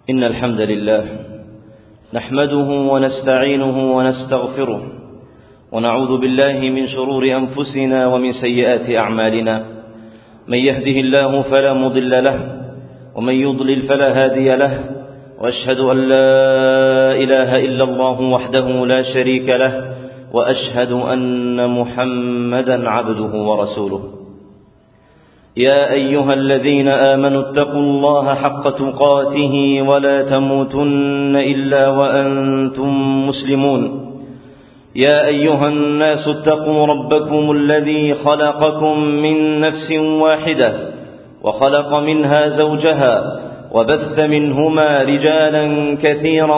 إن الحمد لله نحمده ونستعينه ونستغفره ونعوذ بالله من شرور أنفسنا ومن سيئات أعمالنا. من يهده الله فلا مضل له ومن يضلل فلا هادي له، وأشهد أن لا إله إلا الله وحده لا شريك له، وأشهد أن محمدا عبده ورسوله. يا أيها الذين آمنوا اتقوا الله حق تقاته ولا تموتن إلا وأنتم مسلمون. يا أيها الناس اتقوا ربكم الذي خلقكم من نفس واحدة وخلق منها زوجها وبث منهما رجالا كثيرا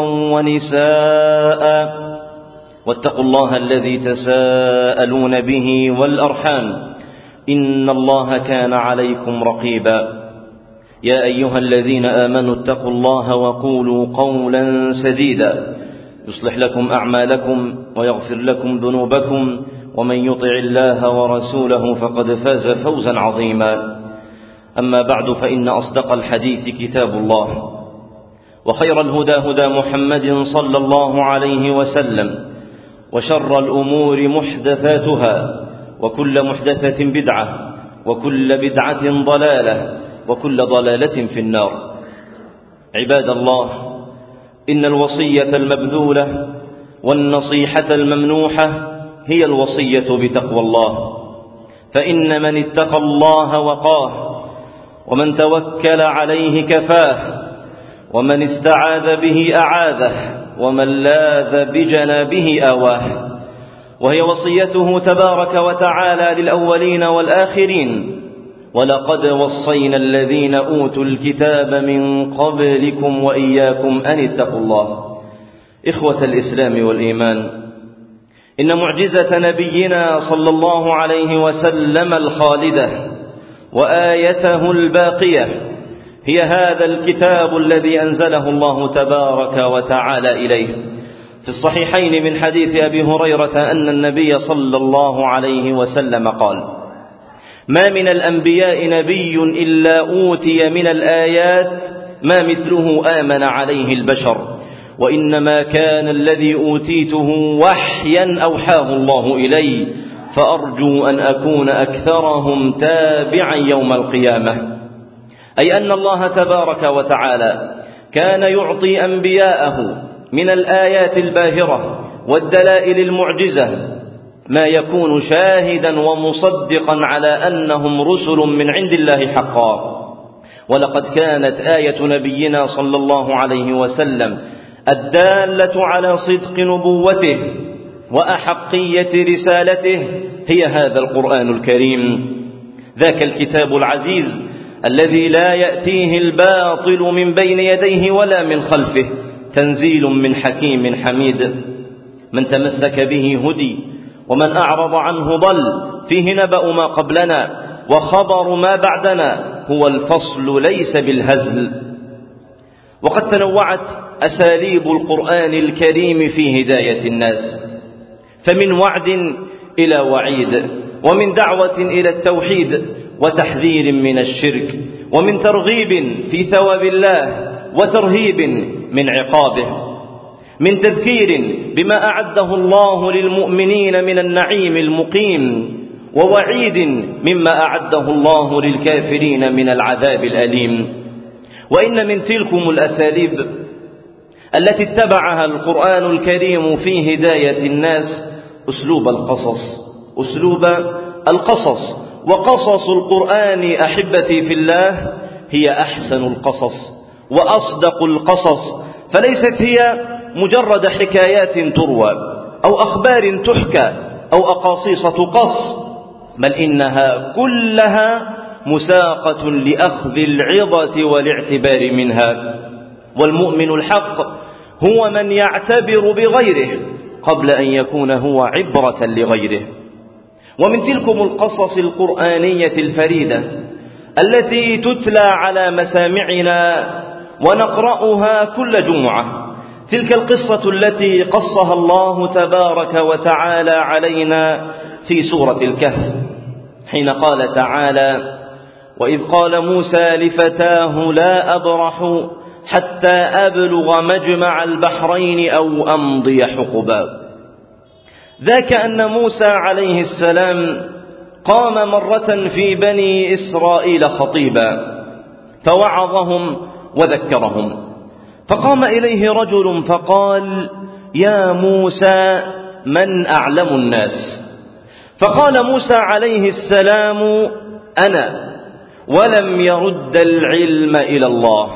ونساء، واتقوا الله الذي تساءلون به والأرحام إن الله كان عليكم رقيبا. يا أيها الذين آمنوا اتقوا الله وقولوا قولا سديدا يصلح لكم أعمالكم ويغفر لكم ذنوبكم، ومن يطع الله ورسوله فقد فاز فوزا عظيما. أما بعد، فإن أصدق الحديث كتاب الله، وخير الهدى هدى محمد صلى الله عليه وسلم، وشر الأمور محدثاتها، وكل محدثة بدعة، وكل بدعة ضلالة، وكل ضلالة في النار. عباد الله، إن الوصية المبذولة والنصيحة الممنوحة هي الوصية بتقوى الله، فإن من اتقى الله وقاه، ومن توكل عليه كفاه، ومن استعاذ به أعاذه، ومن لاذ بجنابه آواه. وهي وصيته تبارك وتعالى للأولين والآخرين: ولقد وصينا الذين أوتوا الكتاب من قبلكم وإياكم أن اتقوا الله. إخوة الإسلام والإيمان، إن معجزة نبينا صلى الله عليه وسلم الخالدة وآيته الباقية هي هذا الكتاب الذي أنزله الله تبارك وتعالى إليه. في الصحيحين من حديث أبي هريرة أن النبي صلى الله عليه وسلم قال: ما من الأنبياء نبي إلا أوتي من الآيات ما مثله آمن عليه البشر، وإنما كان الذي أوتيته وحيا أوحاه الله إلي، فأرجو أن أكون أكثرهم تابعا يوم القيامة. أي أن الله تبارك وتعالى كان يعطي أنبياءه من الآيات الباهرة والدلائل المعجزة ما يكون شاهدا ومصدقا على أنهم رسل من عند الله حقا. ولقد كانت آية نبينا صلى الله عليه وسلم الدالة على صدق نبوته وأحقية رسالته هي هذا القرآن الكريم، ذاك الكتاب العزيز الذي لا يأتيه الباطل من بين يديه ولا من خلفه، تنزيل من حكيم حميد. من تمسك به هدي، ومن أعرض عنه ضل. فيه نبأ ما قبلنا وخبر ما بعدنا، هو الفصل ليس بالهزل. وقد تنوعت أساليب القرآن الكريم في هداية الناس، فمن وعد إلى وعيد، ومن دعوة إلى التوحيد وتحذير من الشرك، ومن ترغيب في ثواب الله وترهيب من عقابه، من تذكير بما أعده الله للمؤمنين من النعيم المقيم، ووعيد مما أعده الله للكافرين من العذاب الأليم. وإن من تلكم الأساليب التي اتبعها القرآن الكريم في هداية الناس أسلوب القصص. وقصص القرآن أحبتي في الله هي أحسن القصص وأصدق القصص، فليست هي مجرد حكايات تروى أو أخبار تحكى أو أقاصيص تقص، بل إنها كلها مساقة لأخذ العظة والاعتبار منها. والمؤمن الحق هو من يعتبر بغيره قبل أن يكون هو عبرة لغيره. ومن تلكم القصص القرآنية الفريدة التي تتلى على مسامعنا ونقرأها كل جمعة تلك القصة التي قصها الله تبارك وتعالى علينا في سورة الكهف، حين قال تعالى: وإذ قال موسى لفتاه لا أبرح حتى أبلغ مجمع البحرين أو أمضي حقبا. ذاك أن موسى عليه السلام قام مرة في بني إسرائيل خطيبا فوعظهم وذكرهم، فقام إليه رجل فقال: يا موسى من أعلم الناس؟ فقال موسى عليه السلام: أنا، ولم يرد العلم إلى الله.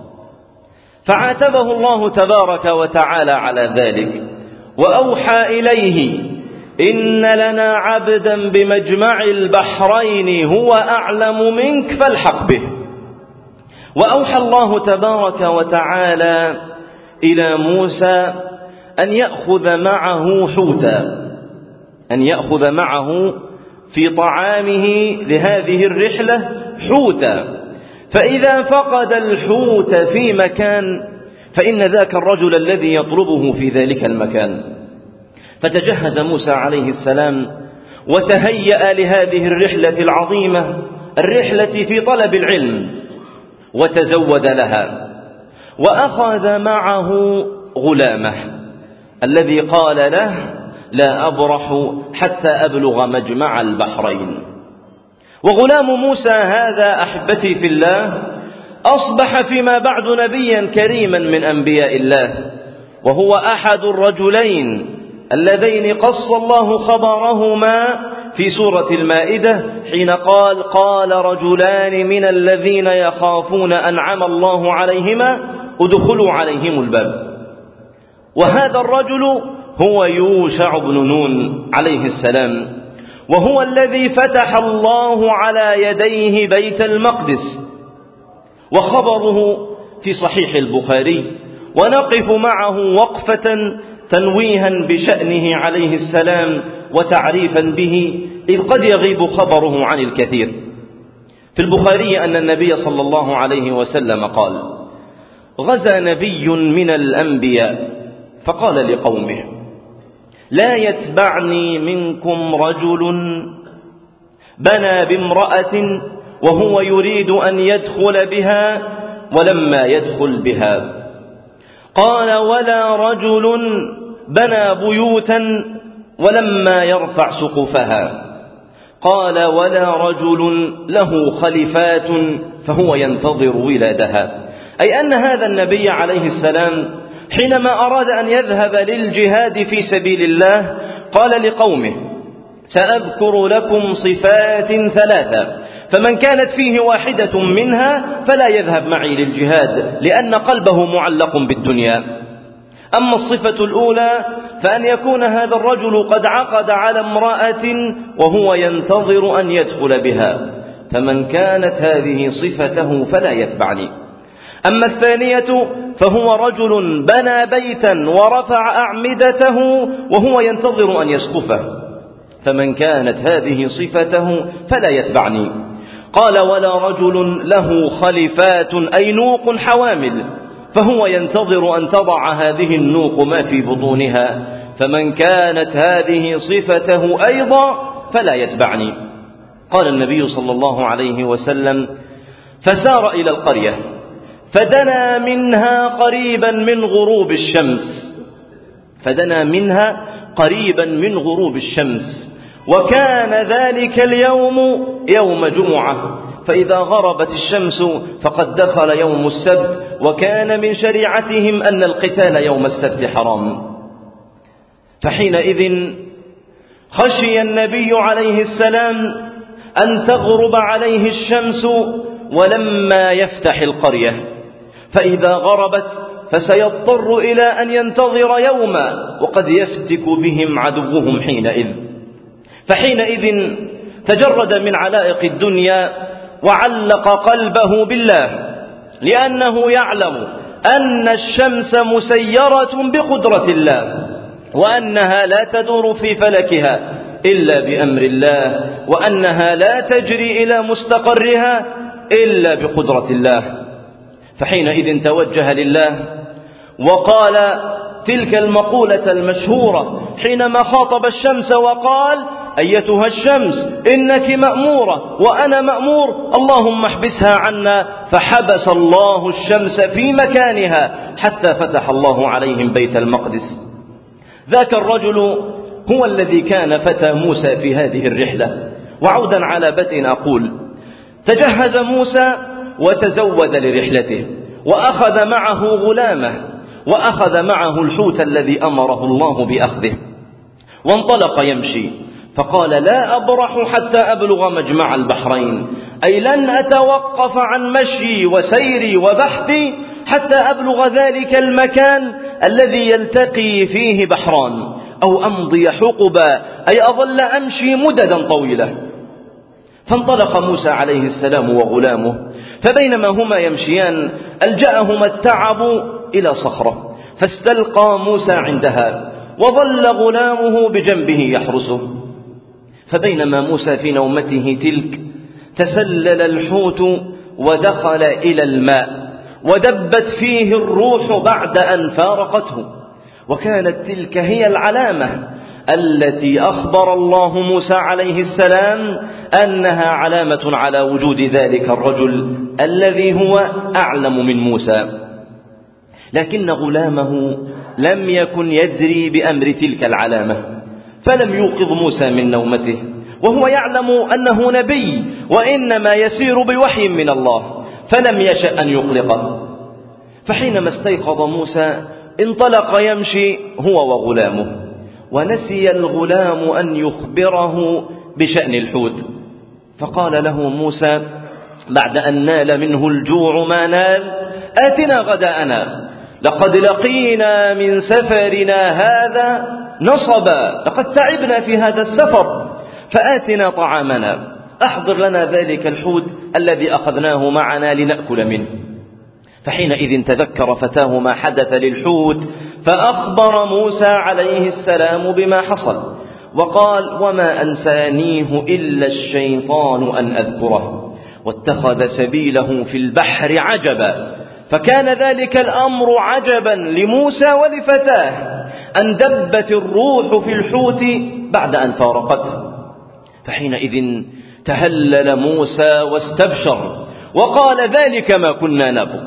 فعاتبه الله تبارك وتعالى على ذلك وأوحى إليه: إن لنا عبدا بمجمع البحرين هو أعلم منك فالحق به. وأوحى الله تبارك وتعالى إلى موسى أن يأخذ معه حوتا، أن يأخذ معه في طعامه لهذه الرحلة حوتا، فإذا فقد الحوت في مكان فإن ذاك الرجل الذي يطلبه في ذلك المكان. فتجهز موسى عليه السلام وتهيأ لهذه الرحلة العظيمة، الرحلة في طلب العلم، وتزود لها، وأخذ معه غلامه الذي قال له: لا أبرح حتى أبلغ مجمع البحرين. وغلام موسى هذا أحبتي في الله أصبح فيما بعد نبيا كريما من أنبياء الله، وهو أحد الرجلين اللذين قص الله خبرهما في سورة المائدة حين قال رجلان من الذين يخافون أنعم الله عليهما ادخلوا عليهم الباب. وهذا الرجل هو يوشع بن نون عليه السلام، وهو الذي فتح الله على يديه بيت المقدس، وخبره في صحيح البخاري، ونقف معه وقفة تنويها بشأنه عليه السلام وتعريفا به، إذ قد يغيب خبره عن الكثير. في البخاري أن النبي صلى الله عليه وسلم قال: غزا نبي من الأنبياء فقال لقومه: لا يتبعني منكم رجل بنى بامرأة وهو يريد أن يدخل بها ولما يدخل بها. قال: ولا رجل بنى بيوتا ولما يرفع سقفها. قال: ولا رجل له خليفات فهو ينتظر ولادها. أي أن هذا النبي عليه السلام حينما أراد أن يذهب للجهاد في سبيل الله قال لقومه: سأذكر لكم صفات ثلاثة، فمن كانت فيه واحدة منها فلا يذهب معي للجهاد، لأن قلبه معلق بالدنيا. أما الصفة الأولى فأن يكون هذا الرجل قد عقد على امرأة وهو ينتظر أن يدخل بها، فمن كانت هذه صفته فلا يتبعني. أما الثانية فهو رجل بنى بيتا ورفع أعمدته وهو ينتظر أن يسقفه، فمن كانت هذه صفته فلا يتبعني. قال: ولا رجل له خلفات أي نوق حوامل، فهو ينتظر أن تضع هذه النوق ما في بطونها، فمن كانت هذه صفته أيضا فلا يتبعني. قال النبي صلى الله عليه وسلم: فسار إلى القرية فدنا منها قريبا من غروب الشمس، فدنا منها قريبا من غروب الشمس، وكان ذلك اليوم يوم جمعة، فإذا غربت الشمس فقد دخل يوم السبت، وكان من شريعتهم أن القتال يوم السبت حرام. فحينئذ خشي النبي عليه السلام أن تغرب عليه الشمس ولما يفتح القرية، فإذا غربت فسيضطر إلى أن ينتظر يوما وقد يفتك بهم عدوهم حينئذ. فحينئذ تجرد من علائق الدنيا وعلق قلبه بالله، لأنه يعلم أن الشمس مسيرة بقدرة الله، وأنها لا تدور في فلكها إلا بأمر الله، وأنها لا تجري إلى مستقرها إلا بقدرة الله. فحينئذ توجه لله وقال تلك المقولة المشهورة حينما خاطب الشمس وقال: أيتها الشمس إنك مأمورة وأنا مأمور، اللهم احبسها عنا. فحبس الله الشمس في مكانها حتى فتح الله عليهم بيت المقدس. ذاك الرجل هو الذي كان فتى موسى في هذه الرحلة. وعودا على بدء أقول: تجهز موسى وتزود لرحلته، وأخذ معه غلامه، وأخذ معه الحوت الذي أمره الله بأخذه، وانطلق يمشي، فقال: لا أبرح حتى أبلغ مجمع البحرين، أي لن أتوقف عن مشي وسيري وبحثي حتى أبلغ ذلك المكان الذي يلتقي فيه بحران، أو أمضي حقبا، أي أظل أمشي مددا طويلة. فانطلق موسى عليه السلام وغلامه، فبينما هما يمشيان ألجأهما التعب إلى صخرة، فاستلقى موسى عندها، وظل غلامه بجنبه يحرسه. فبينما موسى في نومته تلك تسلل الحوت ودخل إلى الماء، ودبت فيه الروح بعد أن فارقته. وكانت تلك هي العلامة التي أخبر الله موسى عليه السلام أنها علامة على وجود ذلك الرجل الذي هو أعلم من موسى. لكن غلامه لم يكن يدري بأمر تلك العلامة، فلم يوقظ موسى من نومته، وهو يعلم أنه نبي وإنما يسير بوحي من الله، فلم يشأ أن يقلقه. فحينما استيقظ موسى انطلق يمشي هو وغلامه، ونسي الغلام أن يخبره بشأن الحوت. فقال له موسى بعد أن نال منه الجوع ما نال: آتنا غداءنا، لقد لقينا من سفرنا هذا نصبا، لقد تعبنا في هذا السفر، فآتنا طعامنا، أحضر لنا ذلك الحوت الذي أخذناه معنا لنأكل منه. فحينئذ تذكر فتاه ما حدث للحوت، فأخبر موسى عليه السلام بما حصل، وقال: وما أنسانيه إلا الشيطان أن أذكره، واتخذ سبيله في البحر عجبا. فكان ذلك الأمر عجبا لموسى ولفتاه، أن دبت الروح في الحوت بعد أن فارقته. فحينئذ تهلل موسى واستبشر، وقال: ذلك ما كنا نبغ،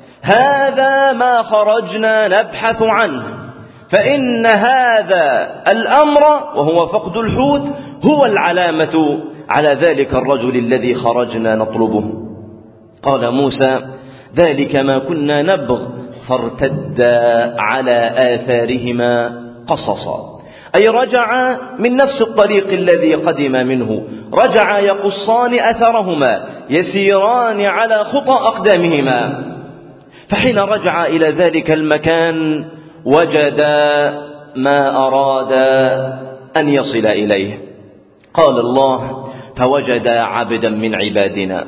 هذا ما خرجنا نبحث عنه، فإن هذا الأمر وهو فقد الحوت هو العلامة على ذلك الرجل الذي خرجنا نطلبه. قال موسى: ذلك ما كنا نبغ، فارتدا على آثارهما قصصا، أي رجع من نفس الطريق الذي قدم منه، رجع يقصان أثرهما، يسيران على خطى أقدامهما. فحين رجع إلى ذلك المكان وجدا ما أراد أن يصل إليه. قال الله: فوجدا عبدا من عبادنا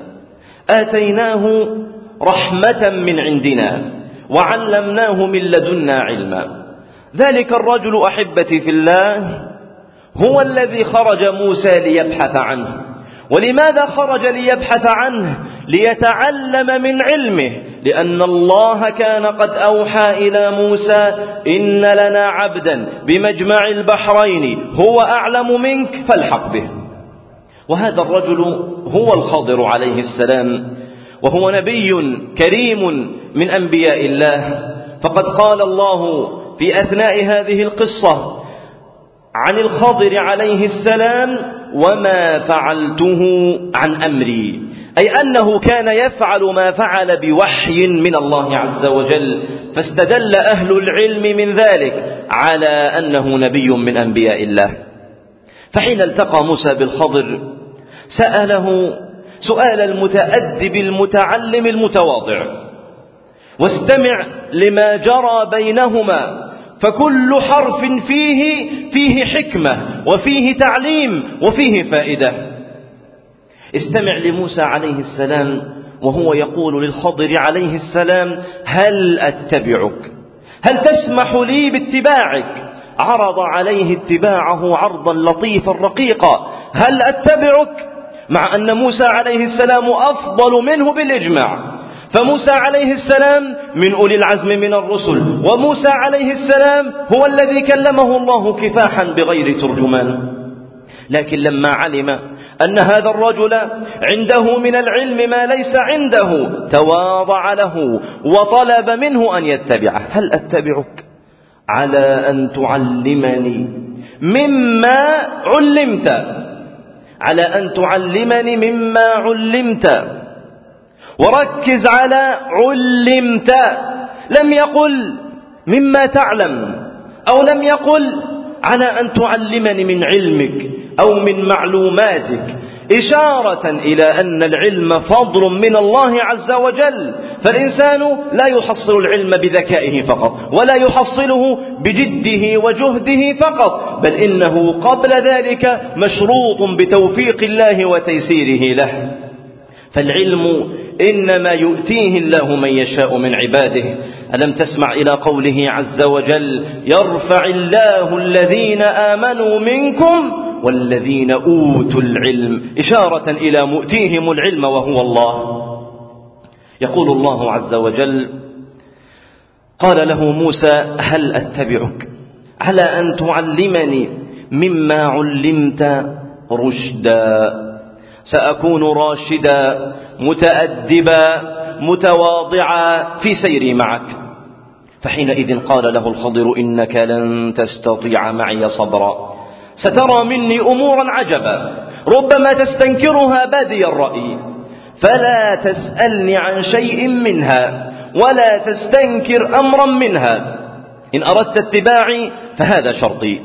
آتيناه رحمة من عندنا وعلمناه من لدنا علما. ذلك الرجل أحبتي في الله هو الذي خرج موسى ليبحث عنه. ولماذا خرج ليبحث عنه؟ ليتعلم من علمه، لأن الله كان قد أوحى إلى موسى: إن لنا عبدا بمجمع البحرين هو أعلم منك فالحق به. وهذا الرجل هو الخضر عليه السلام، وهو نبي كريم من أنبياء الله. فقد قال الله في أثناء هذه القصة عن الخضر عليه السلام: وما فعلته عن أمري، أي أنه كان يفعل ما فعل بوحي من الله عز وجل. فاستدل أهل العلم من ذلك على أنه نبي من أنبياء الله. فحين التقى موسى بالخضر سأله سؤال المتأدب المتعلم المتواضع: واستمع لما جرى بينهما، فكل حرف فيه حكمة وفيه تعليم وفيه فائدة. استمع لموسى عليه السلام وهو يقول للخضر عليه السلام: هل أتبعك؟ هل تسمح لي باتباعك؟ عرض عليه اتباعه عرضا لطيفا رقيقا: هل أتبعك؟ مع أن موسى عليه السلام أفضل منه بالإجماع، فموسى عليه السلام من أولي العزم من الرسل، وموسى عليه السلام هو الذي كلمه الله كفاحا بغير ترجمان. لكن لما علم أن هذا الرجل عنده من العلم ما ليس عنده تواضع له وطلب منه أن يتبعه. هل أتبعك على أن تعلمني مما علمت، على أن تعلمني مما علمت، وركز على علمت، لم يقل مما تعلم، أو لم يقل على أن تعلمني من علمك أو من معلوماتك، إشارة إلى أن العلم فضل من الله عز وجل، فالإنسان لا يحصل العلم بذكائه فقط، ولا يحصله بجده وجهده فقط، بل إنه قبل ذلك مشروط بتوفيق الله وتيسيره له. فالعلم إنما يؤتيه الله من يشاء من عباده. ألم تسمع إلى قوله عز وجل: يرفع الله الذين آمنوا منكم والذين أوتوا العلم، إشارة إلى مؤتيهم العلم وهو الله. يقول الله عز وجل: قال له موسى: هل أتبعك على أن تعلمني مما علمت رشدا؟ سأكون راشدا متأدبا متواضعا في سيري معك. فحينئذ قال له الخضر: إنك لن تستطيع معي صبرا، سترى مني أمورا عجبا ربما تستنكرها بادي الرأي، فلا تسألني عن شيء منها ولا تستنكر أمرا منها، إن أردت اتباعي فهذا شرطي.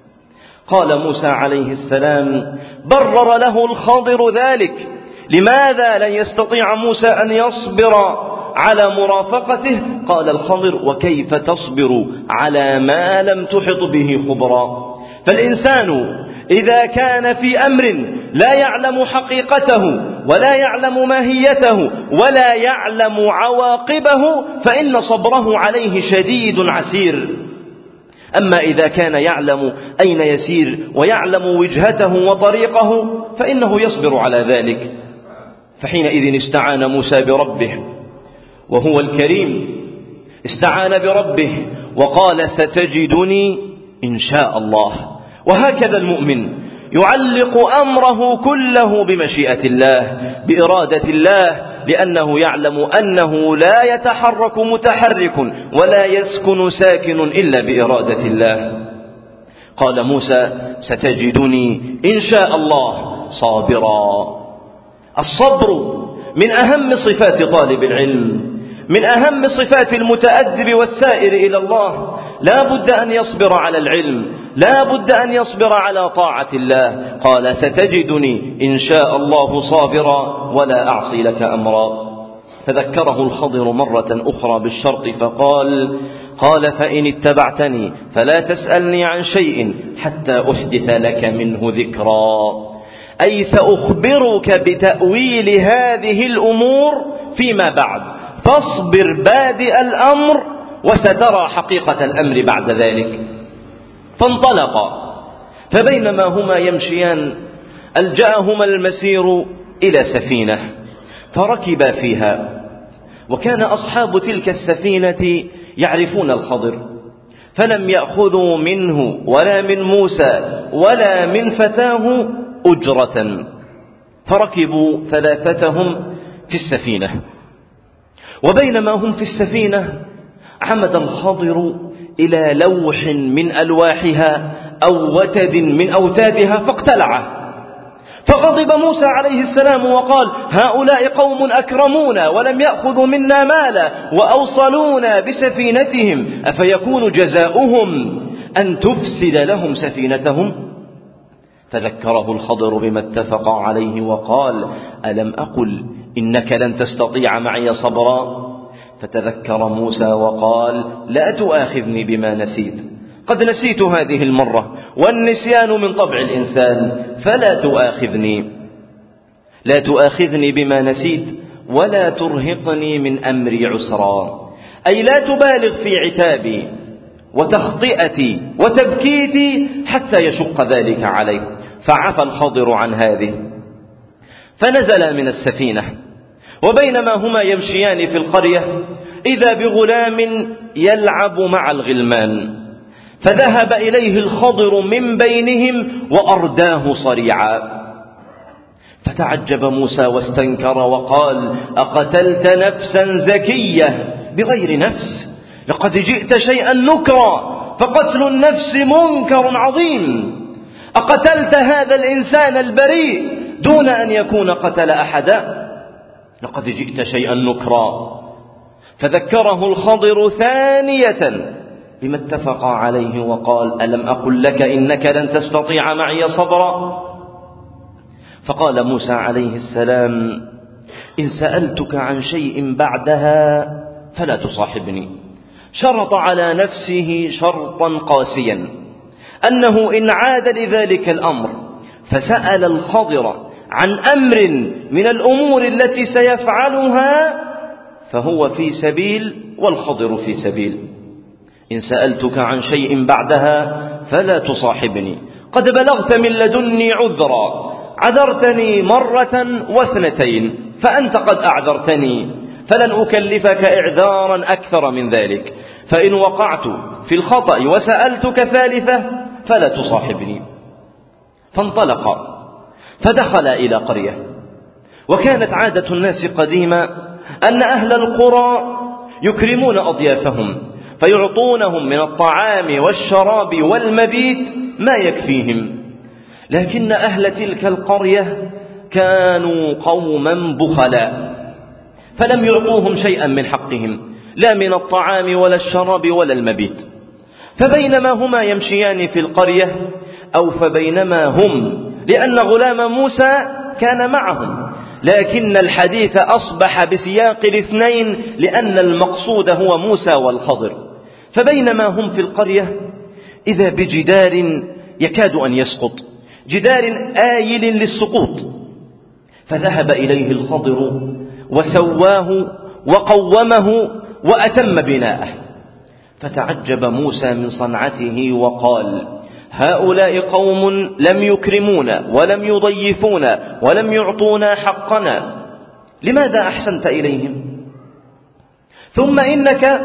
قال موسى عليه السلام: برر له الخضر ذلك. لماذا لن يستطيع موسى أن يصبر على مرافقته؟ قال الخضر: وكيف تصبر على ما لم تحط به خبرا؟ فالإنسان إذا كان في أمر لا يعلم حقيقته ولا يعلم ماهيته ولا يعلم عواقبه فإن صبره عليه شديد عسير. أما إذا كان يعلم أين يسير ويعلم وجهته وطريقه فإنه يصبر على ذلك. فحينئذ استعان موسى بربه وهو الكريم، استعان بربه وقال: ستجدني إن شاء الله. وهكذا المؤمن يعلق أمره كله بمشيئة الله، بإرادة الله، لأنه يعلم أنه لا يتحرك متحرك ولا يسكن ساكن إلا بإرادة الله. قال موسى: ستجدني إن شاء الله صابرا. الصبر من أهم صفات طالب العلم، من أهم صفات المتأدب والسائر إلى الله. لا بد أن يصبر على العلم، لا بد أن يصبر على طاعة الله. قال: ستجدني إن شاء الله صابرا ولا أعصي لك أمرا. فذكره الخضر مرة أخرى بالشرط فقال: فإن اتبعتني فلا تسألني عن شيء حتى أحدث لك منه ذكرا، أي سأخبرك بتأويل هذه الأمور فيما بعد، فاصبر بادئ الأمر وسترى حقيقة الأمر بعد ذلك. فانطلقا، فبينما هما يمشيان ألجأهما المسير إلى سفينة فركبا فيها، وكان أصحاب تلك السفينة يعرفون الخضر، فلم يأخذوا منه ولا من موسى ولا من فتاه أجرة، فركبوا ثلاثتهم في السفينة. وبينما هم في السفينة عمد الخضر إلى لوح من ألواحها أو وتد من أوتادها فاقتلعه، فغضب موسى عليه السلام وقال: هؤلاء قوم أكرمونا ولم يأخذوا منا مالا وأوصلونا بسفينتهم، أفيكون جزاؤهم أن تفسد لهم سفينتهم؟ فذكره الخضر بما اتفق عليه وقال: ألم أقل إنك لن تستطيع معي صبرا؟ فتذكر موسى وقال: لا تؤاخذني بما نسيت، قد نسيت هذه المرة، والنسيان من طبع الإنسان، فلا تؤاخذني بما نسيت ولا ترهقني من أمري عسرا، أي لا تبالغ في عتابي وتخطئتي وتبكيتي حتى يشق ذلك عليه. فعفى الخضر عن هذه، فنزل من السفينة، وبينما هما يمشيان في القرية إذا بغلام يلعب مع الغلمان، فذهب إليه الخضر من بينهم وأرداه صريعا. فتعجب موسى واستنكر وقال: أقتلت نفسا زكية بغير نفس؟ لقد جئت شيئا نكرا، فقتل النفس منكر عظيم. أقتلت هذا الإنسان البريء دون أن يكون قتل أحدا؟ لقد جئت شيئا نكرا. فذكره الخضر ثانية بما اتفق عليه وقال: ألم أقل لك إنك لن تستطيع معي صبرا؟ فقال موسى عليه السلام: إن سألتك عن شيء بعدها فلا تصاحبني. شرط على نفسه شرطا قاسيا أنه إن عاد لذلك الأمر فسأل الخضر عن أمر من الأمور التي سيفعلها فهو في سبيل والخضر في سبيل. إن سألتك عن شيء بعدها فلا تصاحبني، قد بلغت من لدني عذرا، عذرتني مرة واثنتين، فأنت قد أعذرتني، فلن أكلفك إعذارا أكثر من ذلك، فإن وقعت في الخطأ وسألتك ثالثة فلا تصاحبني. فانطلق فدخل إلى قرية. وكانت عادة الناس قديما أن أهل القرى يكرمون أضيافهم فيعطونهم من الطعام والشراب والمبيت ما يكفيهم، لكن أهل تلك القرية كانوا قوما بخلاء فلم يعطوهم شيئا من حقهم، لا من الطعام ولا الشراب ولا المبيت. فبينما هما يمشيان في القرية أو فبينما هم، لأن غلام موسى كان معهم، لكن الحديث أصبح بسياق الاثنين لأن المقصود هو موسى والخضر. فبينما هم في القرية إذا بجدار يكاد أن يسقط، جدار آيل للسقوط، فذهب إليه الخضر وسواه وقومه وأتم بناءه. فتعجب موسى من صنعته وقال: هؤلاء قوم لم يكرمونا ولم يضيفونا ولم يعطونا حقنا، لماذا أحسنت إليهم؟ ثم إنك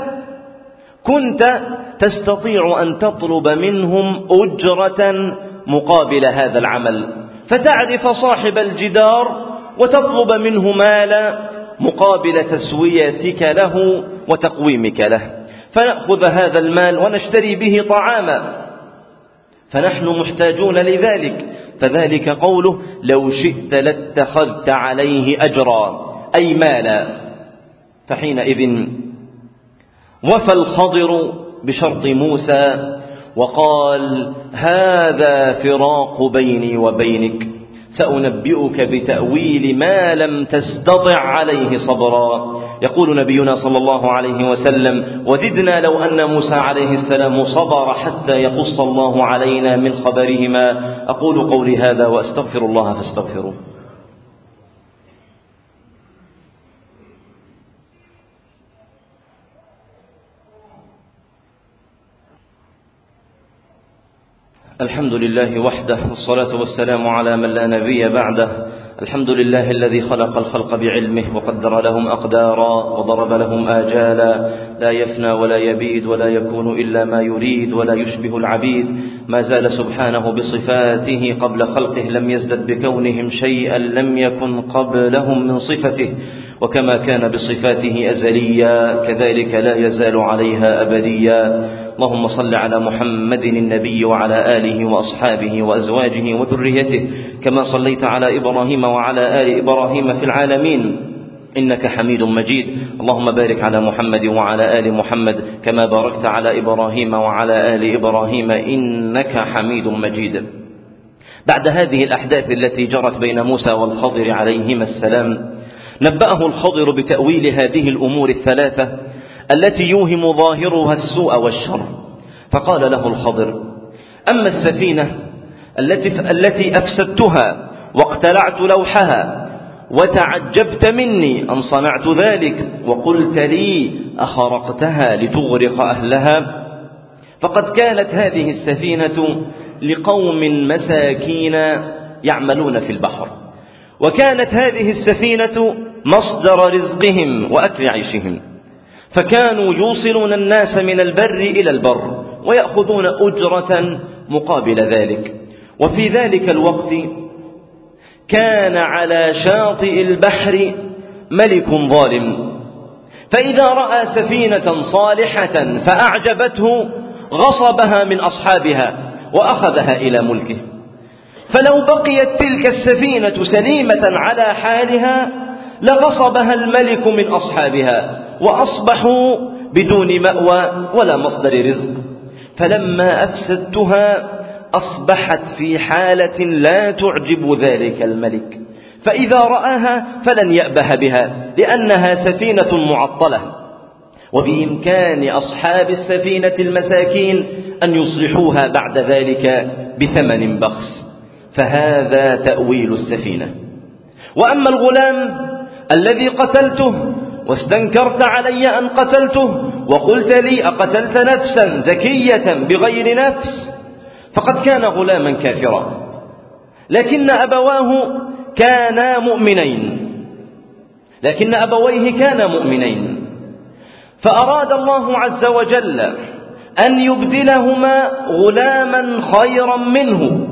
كنت تستطيع أن تطلب منهم أجرة مقابل هذا العمل، فتعرف صاحب الجدار وتطلب منه مالا مقابل تسويتك له وتقويمك له، فنأخذ هذا المال ونشتري به طعاما، فنحن محتاجون لذلك. فذلك قوله: لو شئت لاتخذت عليه أجرا، أي مالا. فحينئذ وفى الخضر بشرط موسى وقال: هذا فراق بيني وبينك، سأنبئك بتأويل ما لم تستطع عليه صبرا. يقول نبينا صلى الله عليه وسلم: وددنا لو أن موسى عليه السلام صبر حتى يقص الله علينا من خبرهما. أقول قولي هذا وأستغفر الله فاستغفروه. الحمد لله وحده، والصلاة والسلام على من لا نبي بعده. الحمد لله الذي خلق الخلق بعلمه وقدر لهم أقدارا وضرب لهم آجالا، لا يفنى ولا يبيد ولا يكون إلا ما يريد ولا يشبه العبيد. ما زال سبحانه بصفاته قبل خلقه، لم يزدد بكونهم شيئا لم يكن قبلهم من صفته، وكما كان بصفاته أزليا كذلك لا يزال عليها أبديا. اللهم صل على محمد النبي وعلى آله وأصحابه وأزواجه وذريته كما صليت على إبراهيم وعلى آل إبراهيم في العالمين إنك حميد مجيد. اللهم بارك على محمد وعلى آل محمد كما باركت على إبراهيم وعلى آل إبراهيم إنك حميد مجيد. بعد هذه الأحداث التي جرت بين موسى والخضر عليهما السلام، نبأه الخضر بتأويل هذه الأمور الثلاثة التي يوهم ظاهرها السوء والشر. فقال له الخضر: أما السفينة التي أفسدتها واقتلعت لوحها وتعجبت مني أن صنعت ذلك وقلت لي أخرقتها لتغرق أهلها، فقد كانت هذه السفينة لقوم مساكين يعملون في البحر، وكانت هذه السفينة مصدر رزقهم وأكل عيشهم، فكانوا يوصلون الناس من البر إلى البر ويأخذون أجرة مقابل ذلك. وفي ذلك الوقت كان على شاطئ البحر ملك ظالم، فإذا رأى سفينة صالحة فأعجبته غصبها من أصحابها وأخذها إلى ملكه. فلو بقيت تلك السفينة سليمة على حالها لغصبها الملك من أصحابها وأصبحوا بدون مأوى ولا مصدر رزق. فلما أفسدتها أصبحت في حالة لا تعجب ذلك الملك، فإذا رآها فلن يأبه بها لأنها سفينة معطلة، وبإمكان أصحاب السفينة المساكين أن يصلحوها بعد ذلك بثمن بخس. فهذا تأويل السفينة. وأما الغلام الذي قتلته واستنكرت علي أن قتلته وقلت لي أقتلت نفسا زكية بغير نفس، فقد كان غلاما كافرا، لكن أبويه كانا مؤمنين، فأراد الله عز وجل أن يبدلهما غلاما خيرا منه،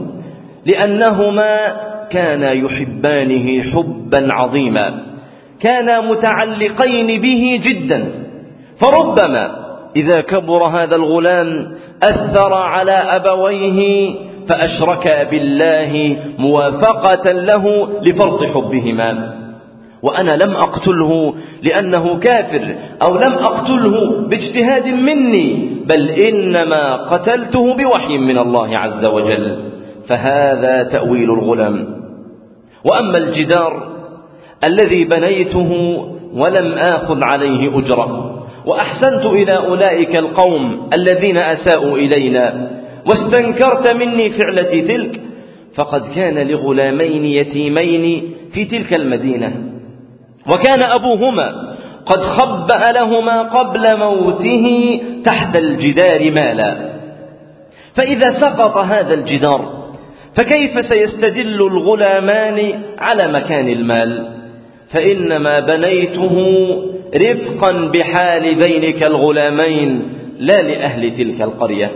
لأنهما كانا يحبانه حبا عظيما، كانا متعلقين به جدا. فربما إذا كبر هذا الغلام أثر على أبويه فأشركا بالله موافقة له لفرط حبهما. وأنا لم أقتله لأنه كافر أو لم أقتله باجتهاد مني، بل إنما قتلته بوحي من الله عز وجل. فهذا تأويل الغلام. وأما الجدار الذي بنيته ولم آخذ عليه أجرة، وأحسنت إلى أولئك القوم الذين أساءوا إلينا واستنكرت مني فعلتي تلك، فقد كان لغلامين يتيمين في تلك المدينة، وكان أبوهما قد خبأ لهما قبل موته تحت الجدار مالا. فإذا سقط هذا الجدار فكيف سيستدل الغلامان على مكان المال؟ فإنما بنيته رفقا بحال ذينك الغلامين لا لأهل تلك القرية.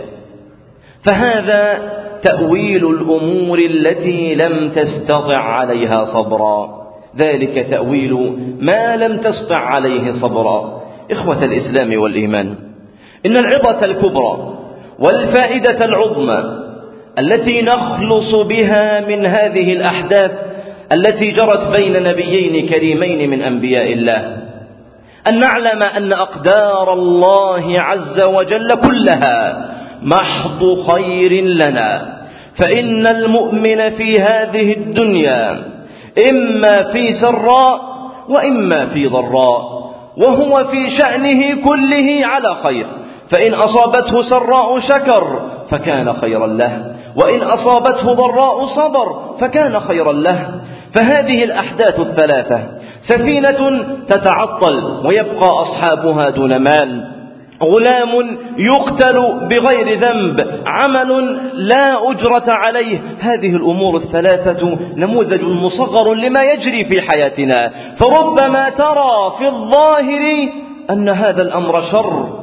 فهذا تأويل الأمور التي لم تستطع عليها صبرا، ذلك تأويل ما لم تستطع عليه صبرا. إخوة الإسلام والإيمان، إن العظة الكبرى والفائدة العظمى التي نخلص بها من هذه الأحداث التي جرت بين نبيين كريمين من أنبياء الله أن نعلم أن أقدار الله عز وجل كلها محض خير لنا. فإن المؤمن في هذه الدنيا إما في سراء وإما في ضراء، وهو في شأنه كله على خير، فإن أصابته سراء شكر فكان خيرا له، وإن أصابته ضراء صبر فكان خيرا له. فهذه الأحداث الثلاثة سفينة تتعطل ويبقى أصحابها دون مال، غلام يقتل بغير ذنب، عمل لا أجرة عليه. هذه الأمور الثلاثة نموذج مصغر لما يجري في حياتنا، فربما ترى في الظاهر أن هذا الأمر شر،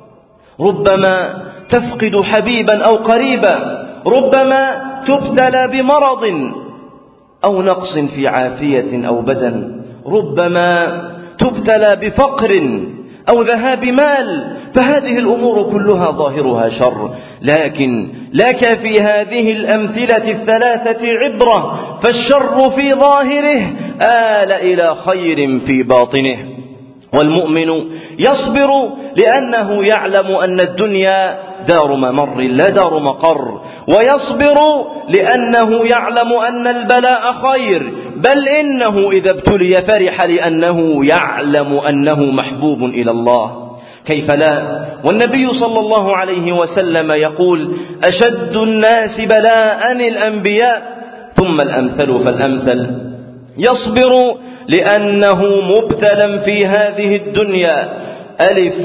ربما تفقد حبيبا أو قريبا، ربما تبتلى بمرض أو نقص في عافية أو بدن، ربما تبتلى بفقر أو ذهاب مال. فهذه الأمور كلها ظاهرها شر، لكن لك في هذه الأمثلة الثلاثة عبرة، فالشر في ظاهره آل إلى خير في باطنه. والمؤمن يصبر لأنه يعلم أن الدنيا دار ممر لا دار مقر، ويصبر لأنه يعلم أن البلاء خير، بل إنه إذا ابتلي فرح لأنه يعلم أنه محبوب إلى الله. كيف لا؟ والنبي صلى الله عليه وسلم يقول: أشد الناس بلاء الأنبياء ثم الأمثل فالأمثل. يصبر لأنه مبتلى في هذه الدنيا. ألف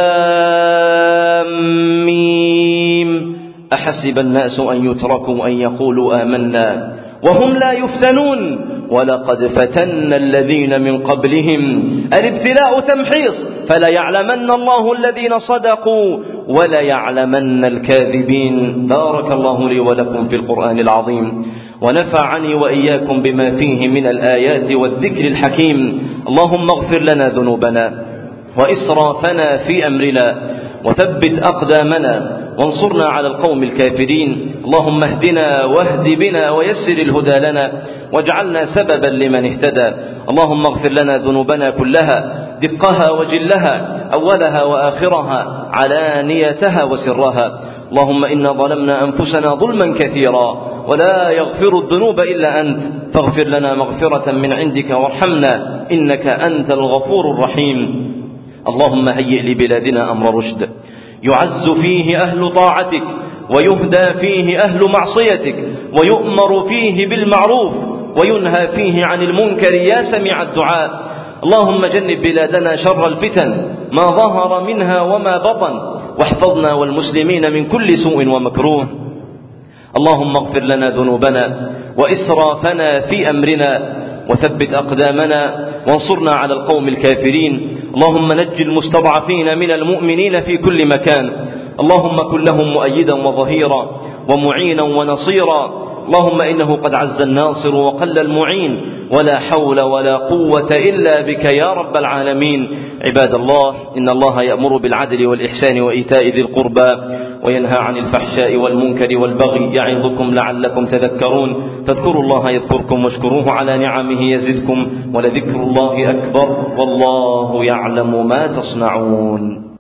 لام ميم، أحسب الناس أن يتركوا أن يقولوا آمنا وهم لا يفتنون. ولقد فتنا الذين من قبلهم. الابتلاء تمحيص، فلا يعلمن الله الذين صدقوا ولا يعلمن الكاذبين. بارك الله لي ولكم في القرآن العظيم، ونفعني وإياكم بما فيه من الآيات والذكر الحكيم. اللهم اغفر لنا ذنوبنا وإسرافنا في أمرنا، وثبت أقدامنا، وانصرنا على القوم الكافرين. اللهم اهدنا واهد بنا ويسر الهدى لنا، واجعلنا سببا لمن اهتدى. اللهم اغفر لنا ذنوبنا كلها، دقها وجلها، أولها وآخرها، علانيتها وسرها. اللهم إنا ظلمنا أنفسنا ظلما كثيرا، ولا يغفر الذنوب إلا أنت، فاغفر لنا مغفرة من عندك وارحمنا، إنك أنت الغفور الرحيم. اللهم هيئ لبلادنا أمر رشد، يعز فيه أهل طاعتك، ويهدى فيه أهل معصيتك، ويؤمر فيه بالمعروف، وينهى فيه عن المنكر يا سميع الدعاء. اللهم جنب بلادنا شر الفتن ما ظهر منها وما بطن، واحفظنا والمسلمين من كل سوء ومكروه. اللهم اغفر لنا ذنوبنا وإسرافنا في أمرنا، وثبت أقدامنا، وانصرنا على القوم الكافرين. اللهم نج المستضعفين من المؤمنين في كل مكان. اللهم كن لهم مؤيدا وظهيرا ومعينا ونصيرا. اللهم إنه قد عز الناصر وقل المعين، ولا حول ولا قوة إلا بك يا رب العالمين. عباد الله، إن الله يأمر بالعدل والإحسان وإيتاء ذي القربى، وينهى عن الفحشاء والمنكر والبغي، يعظكم لعلكم تذكرون. فاذكروا الله يذكركم، واشكروه على نعمه يزدكم، ولذكر الله أكبر، والله يعلم ما تصنعون.